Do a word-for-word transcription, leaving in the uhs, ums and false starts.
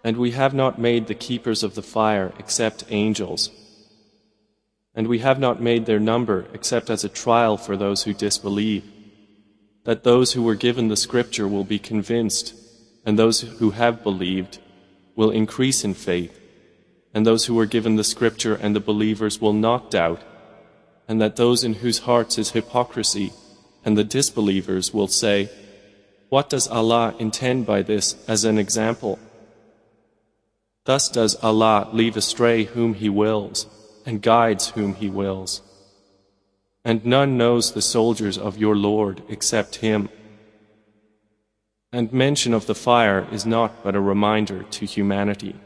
And we have not made the keepers of the fire except angels. And we have not made their number except as a trial for those who disbelieve, that those who were given the scripture will be convinced, and those who have believed will increase in faith, and those who were given the scripture and the believers will not doubt, and that those in whose hearts is hypocrisy and the disbelievers will say, "What does Allah intend by this as an example?" Thus does Allah leave astray whom He wills, and guides whom He wills. And none knows the soldiers of your Lord except Him. And mention of the fire is not but a reminder to humanity.